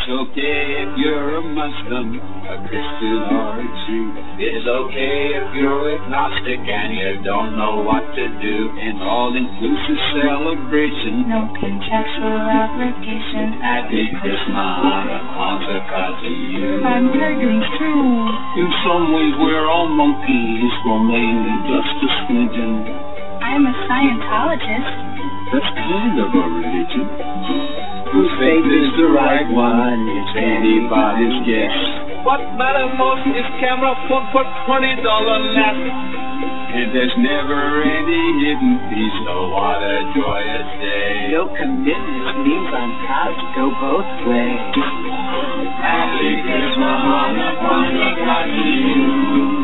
It's okay if you're a Muslim, a Christian, or a Jew. It's okay if you're agnostic and you don't know what to do. An all-inclusive celebration, no contractual obligation. Happy Christmas, Hanukkah to you. I'm Gregory too. In some ways we're all monkeys, well mainly just a squinting. I'm a Scientologist. That's kind of a religion. Whose faith is the right one? It's anybody's guess. What matters most is camera phone for $20 less. And there's never any hidden peace. Oh, what a joyous day. No commitment means I'm proud to go both ways. Happy Christmas, Hanukkah to you.